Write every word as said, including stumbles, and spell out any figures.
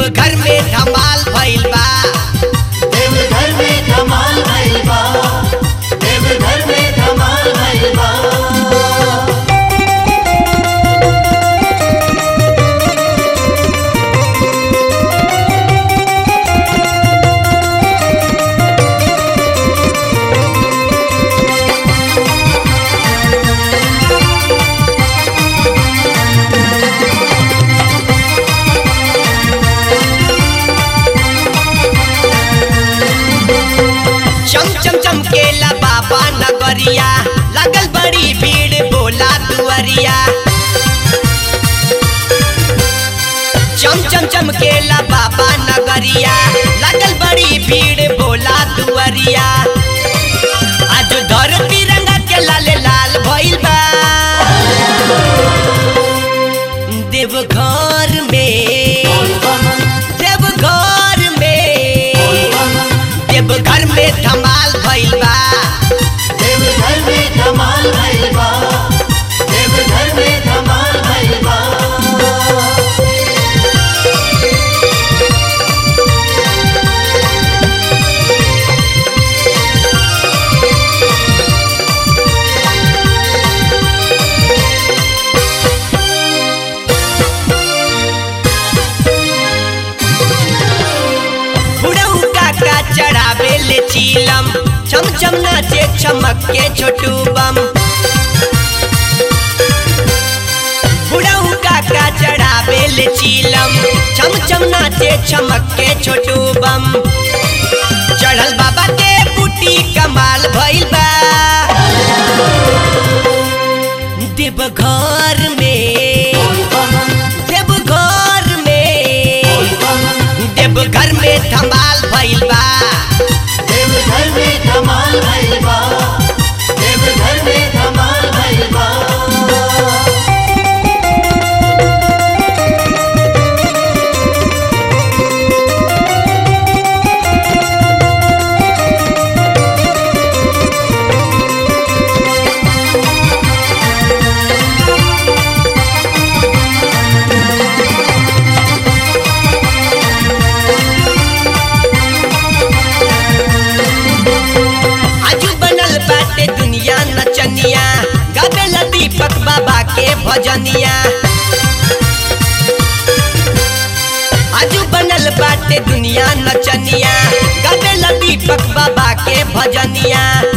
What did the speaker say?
देवघर में धमाल भइल बा, देवघर में धमाल भइल बा, देवघर में धमाल भइल बा। चम चम चमकेला बाबा नगरिया, लगल बड़ी भीड़ बोला दुआरिया। चम चम चमकेला बाबा नगरिया, लगल बड़ी भीड़ बोला दुआरिया। आज धरती रंगा के लाल लाल भइल बा, देवघर में देवघर में देवघर में धमाल भइल बा, देवघर में धमाल भइल बा, देवघर में धमाल भइल बा। बुढ़ऊ काका चढ़ावे ले चीलम, चम चम नाचे चमक के छोटू बम। बुढ़ऊ काका चढ़ावे ले चीलम, चम चम नाचे चमक के छोटू बम। चढ़ल बाबा के बूटी कमाल भइल बा, देवघर में देवघर में देवघर में धमाल भइल बा, देवघर में धमाल भइल बा, देवघर में धमाल भइल बा। आजू बनल बाटे दुनिया नचनिया, गावेला दीपक बाबा के भजनिया। आजू बनल बाटे दुनिया नचनिया, गावेला दीपक बाबा के भजनिया।